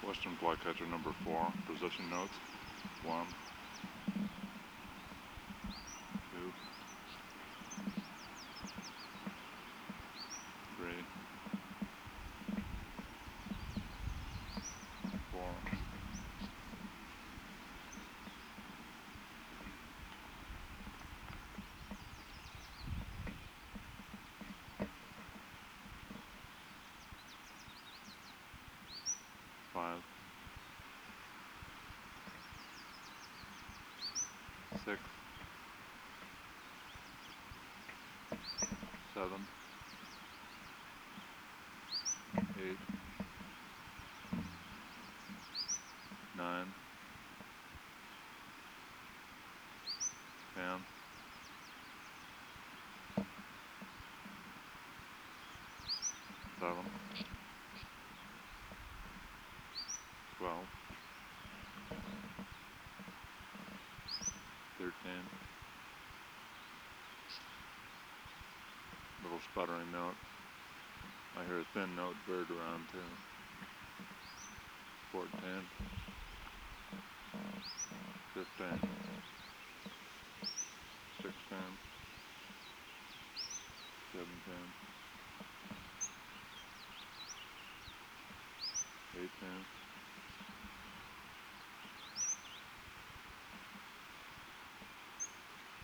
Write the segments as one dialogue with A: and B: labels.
A: Western flycatcher number 4, position notes, 1, 2, 3, 4, 5, 6, 7, 8, 9, 10, 11, 12, 13, little sputtering note. I hear a thin note bird around too. 14, 15, 16, 17, 18,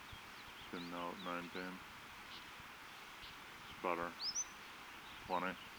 A: 19, sputter, 20,